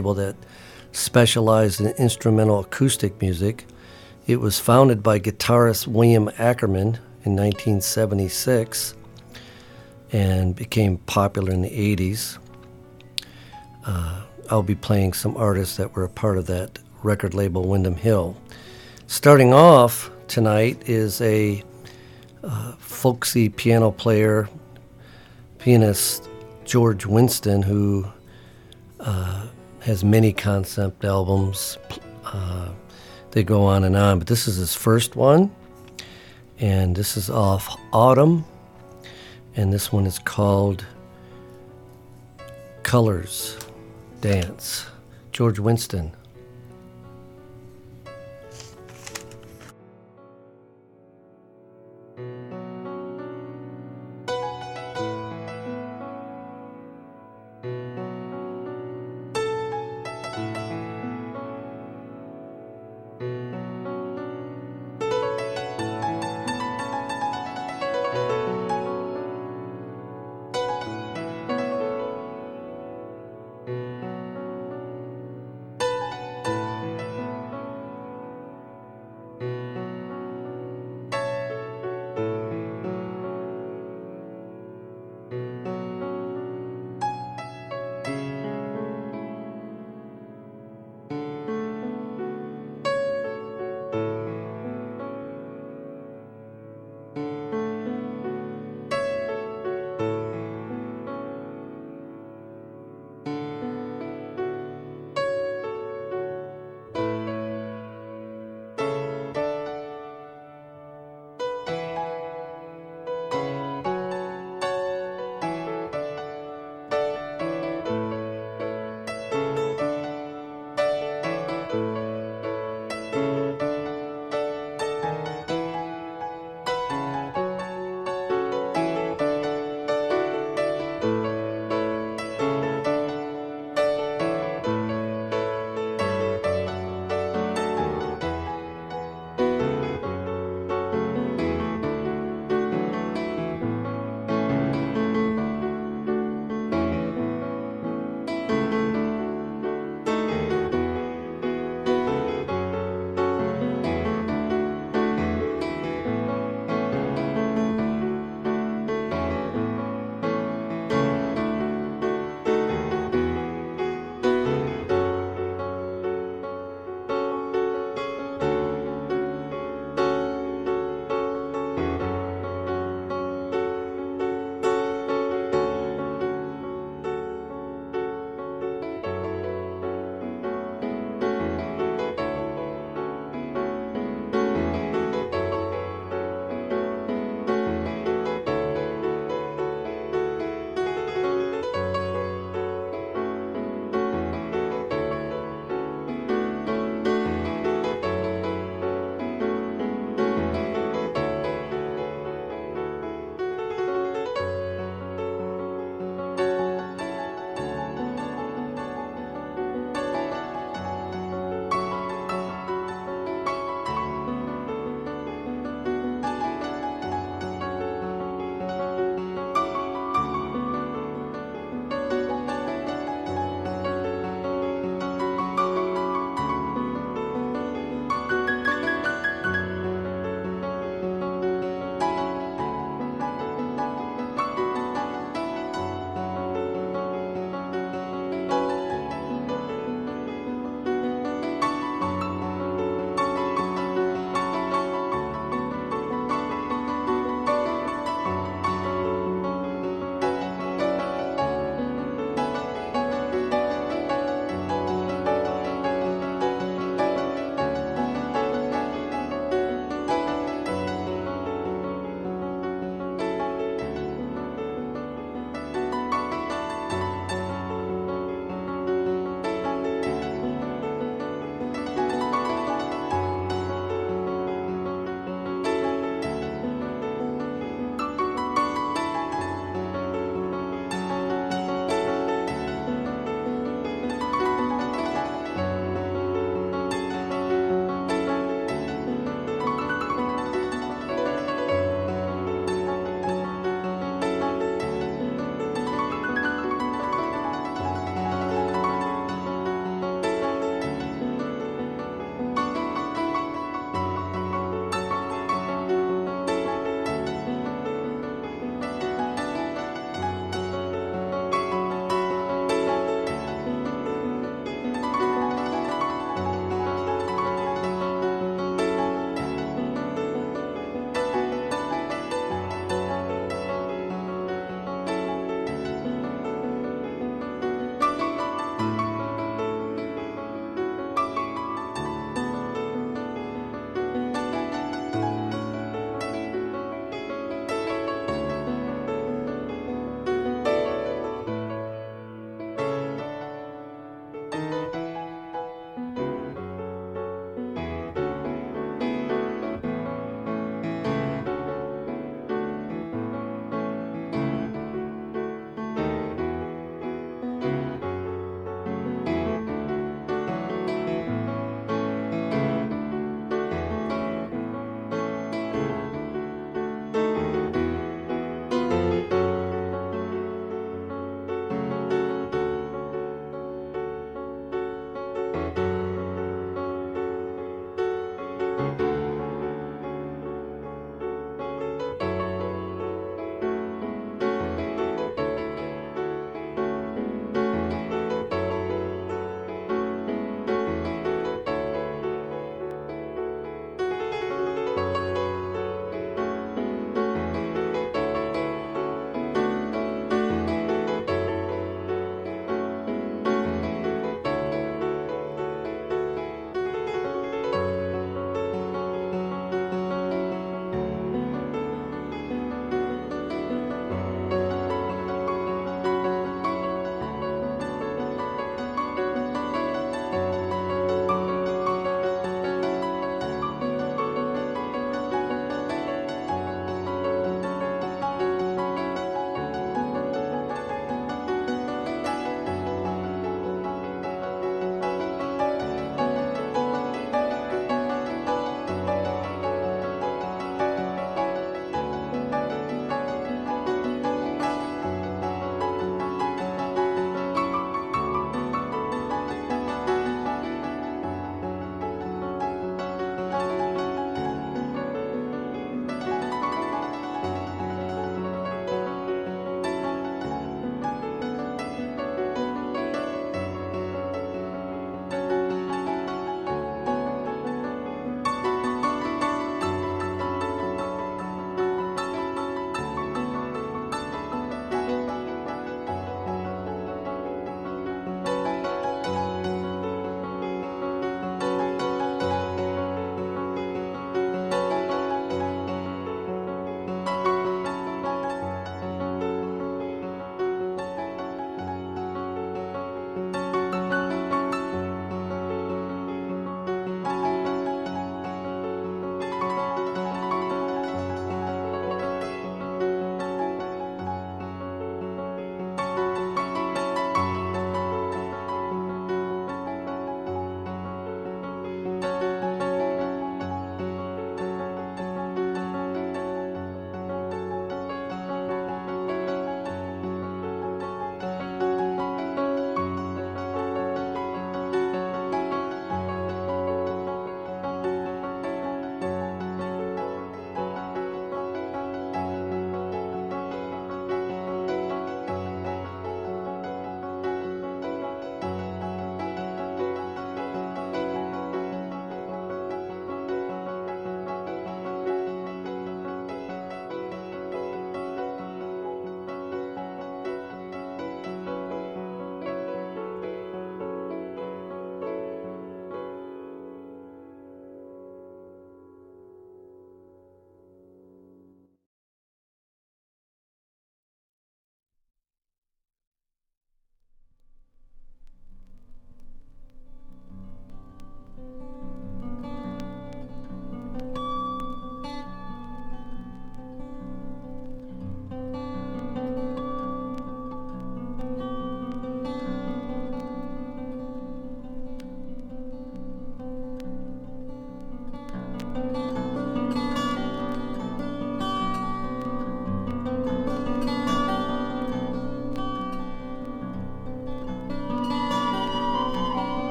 label that specialized in instrumental acoustic music. It was founded by guitarist William Ackerman in 1976 and became popular in the 80s. I'll be playing some artists that were a part of that record label, Windham Hill. Starting off tonight is a folksy piano player, pianist George Winston, who has many concept albums. They go on, but this is his first one, and this is off Autumn, and this one is called Colors Dance. George Winston.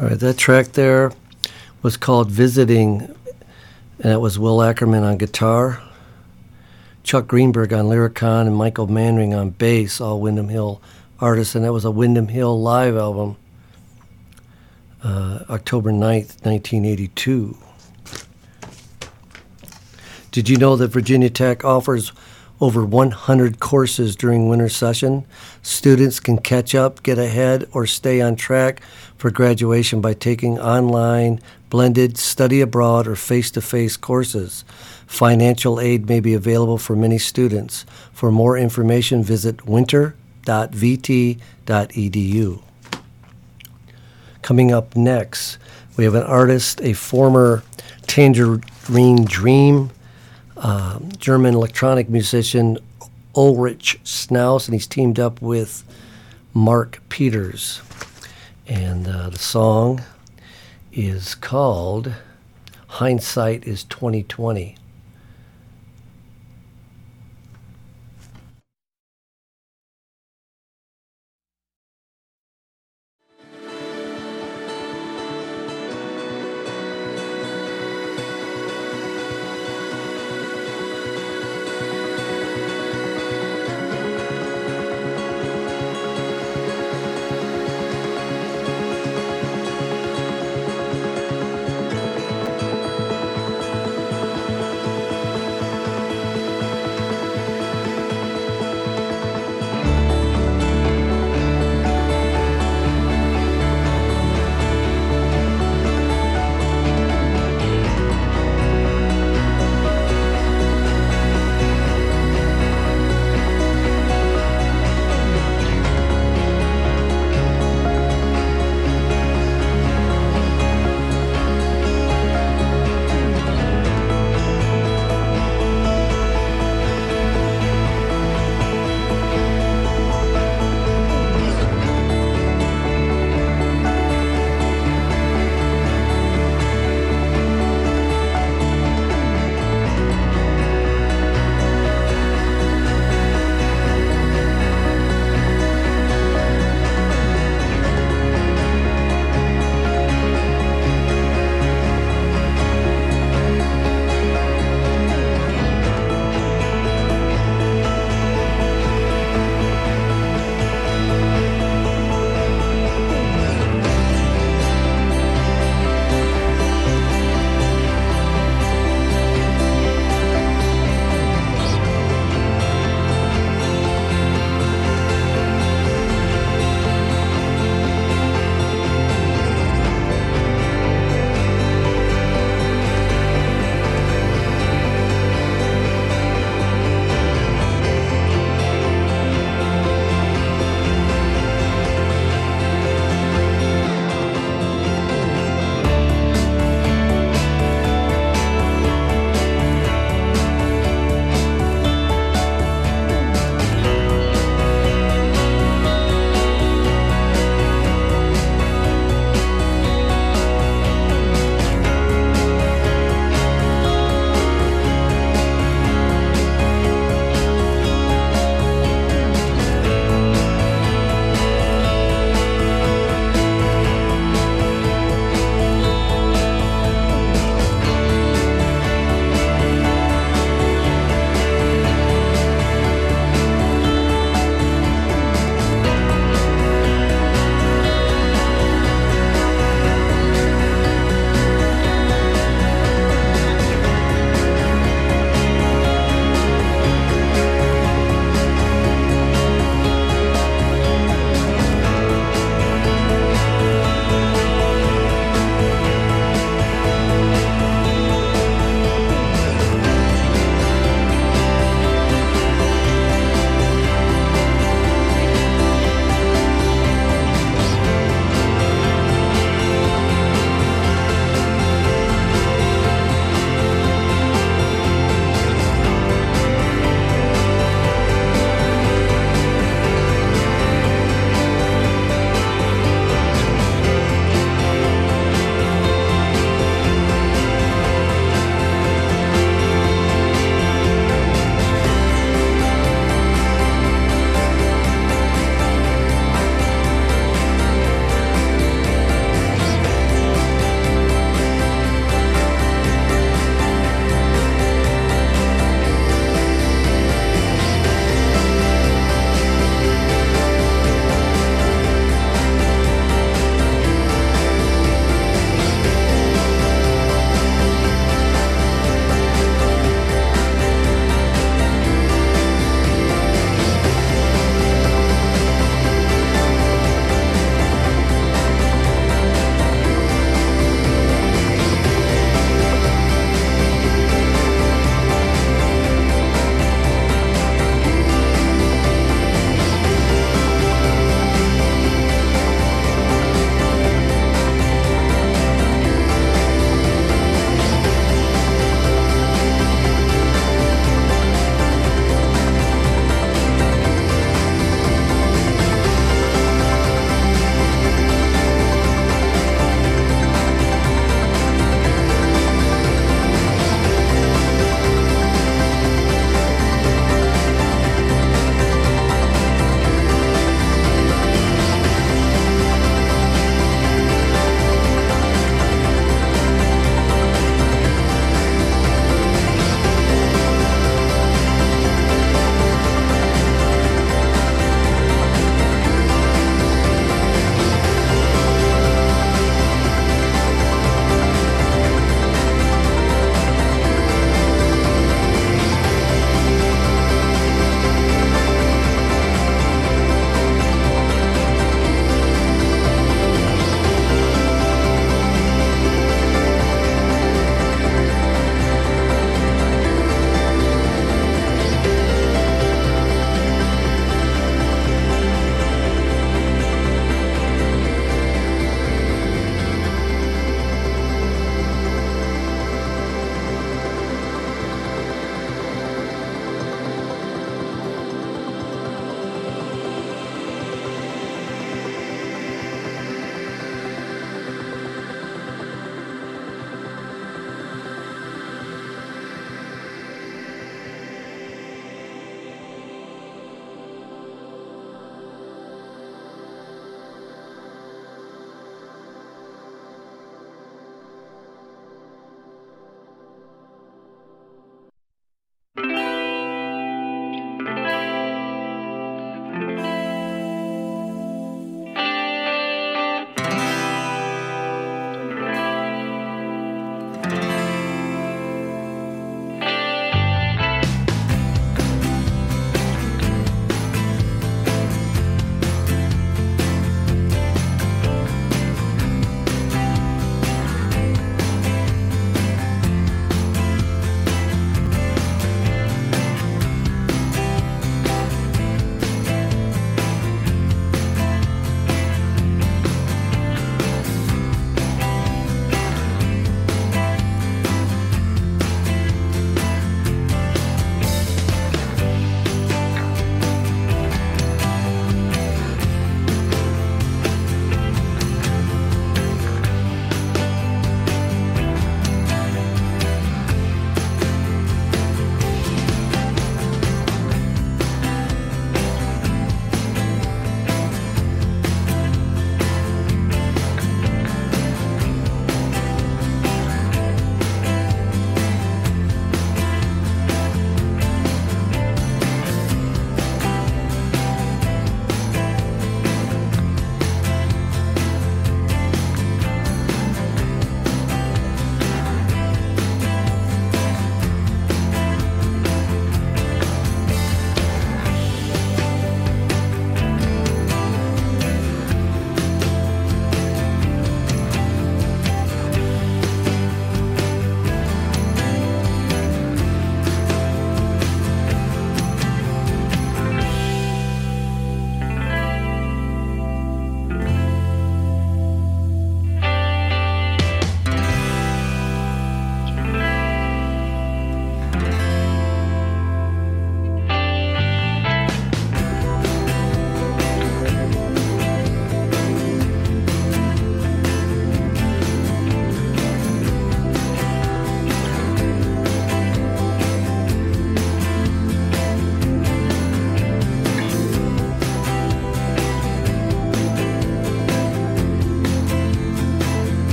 All right, that track there was called Visiting, and it was Will Ackerman on guitar, Chuck Greenberg on Lyricon, and Michael Manring on bass, all Windham Hill artists, and that was a Windham Hill live album, October 9th, 1982. Did you know that Virginia Tech offers over 100 courses during winter session? Students can catch up, get ahead, or stay on track for graduation by taking online, blended, study abroad, or face-to-face courses. Financial aid may be available for many students. For more information, visit winter.vt.edu. Coming up next, we have an artist, a former Tangerine Dream German electronic musician, Ulrich Schnauz, and he's teamed up with Mark Peters. And the song is called Hindsight is 2020.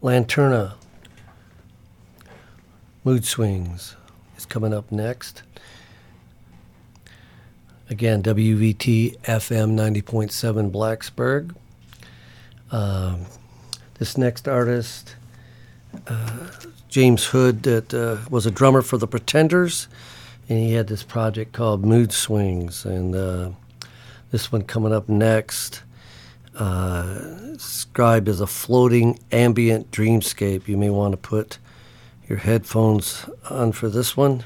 Lanterna, Mood Swings is coming up next. Again, WVT FM 90.7 Blacksburg. This next artist, James Hood, that was a drummer for the Pretenders, and he had this project called Mood Swings. And this one coming up next, described as a floating ambient dreamscape. You may want to put your headphones on for this one.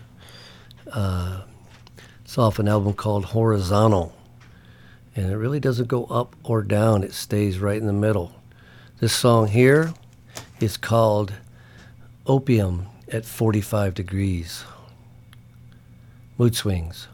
It's off an album called Horizontal, and it really doesn't go up or down. It stays right in the middle. This song here is called Opium at 45 Degrees. Mood Swings.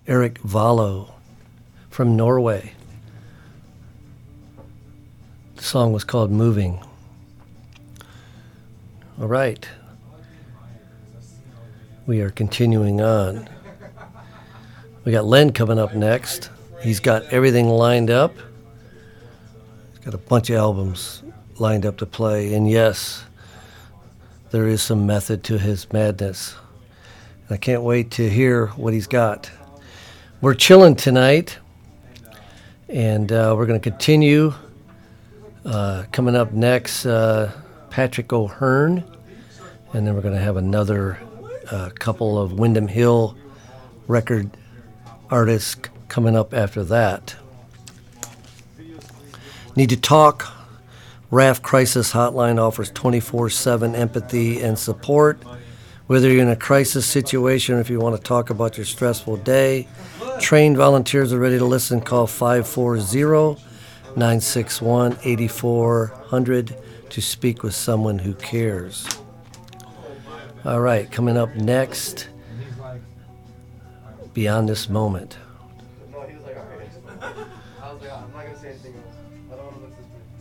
Erik Vallo from Norway. The song was called Moving. All right. We are continuing on. We got Len coming up next. He's got everything lined up. He's got a bunch of albums lined up to play. And yes, there is some method to his madness. I can't wait to hear what he's got. We're chilling tonight, and we're going to continue. Coming up next, Patrick O'Hearn, and then we're going to have another couple of Windham Hill record artists coming up after that. Need to talk. RAF Crisis Hotline offers 24/7 empathy and support. Whether you're in a crisis situation or if you want to talk about your stressful day, trained volunteers are ready to listen. Call 540-961-8400 to speak with someone who cares. All right, coming up next, Beyond This Moment. No, he was like, all right. I was like, I'm not going to say anything else. I don't want to look this big.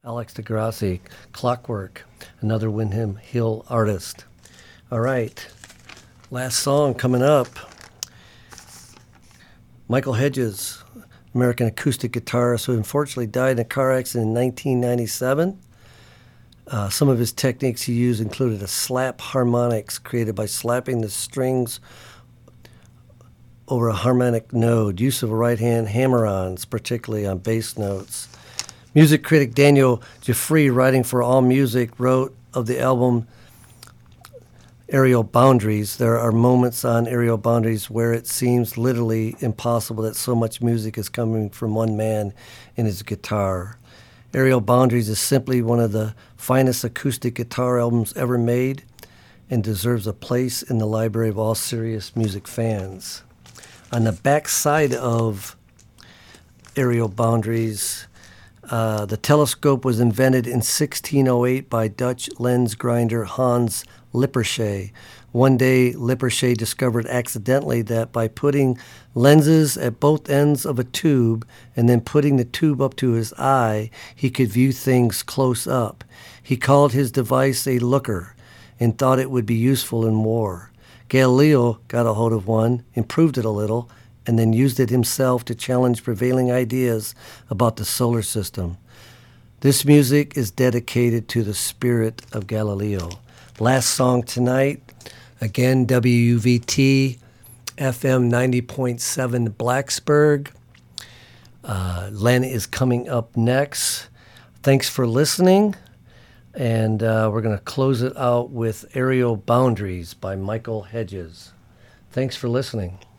Alex DeGrassi, Clockwork, another Windham Hill artist. All right, last song coming up. Michael Hedges, American acoustic guitarist who unfortunately died in a car accident in 1997. Some of his techniques he used included a slap harmonics created by slapping the strings over a harmonic node, use of right-hand hammer-ons, particularly on bass notes. Music critic Daniel Jeffrey, writing for AllMusic, wrote of the album Aerial Boundaries, there are moments on Aerial Boundaries where it seems literally impossible that so much music is coming from one man and his guitar. Aerial Boundaries is simply one of the finest acoustic guitar albums ever made and deserves a place in the library of all serious music fans. On the back side of Aerial Boundaries, the telescope was invented in 1608 by Dutch lens grinder Hans Lippershey. One day, Lippershey discovered accidentally that by putting lenses at both ends of a tube and then putting the tube up to his eye, he could view things close up. He called his device a looker and thought it would be useful in war. Galileo got a hold of one, improved it a little, and then used it himself to challenge prevailing ideas about the solar system. This music is dedicated to the spirit of Galileo. Last song tonight, again, WUVT, FM 90.7 Blacksburg. Len is coming up next. Thanks for listening, and we're going to close it out with Aerial Boundaries by Michael Hedges. Thanks for listening.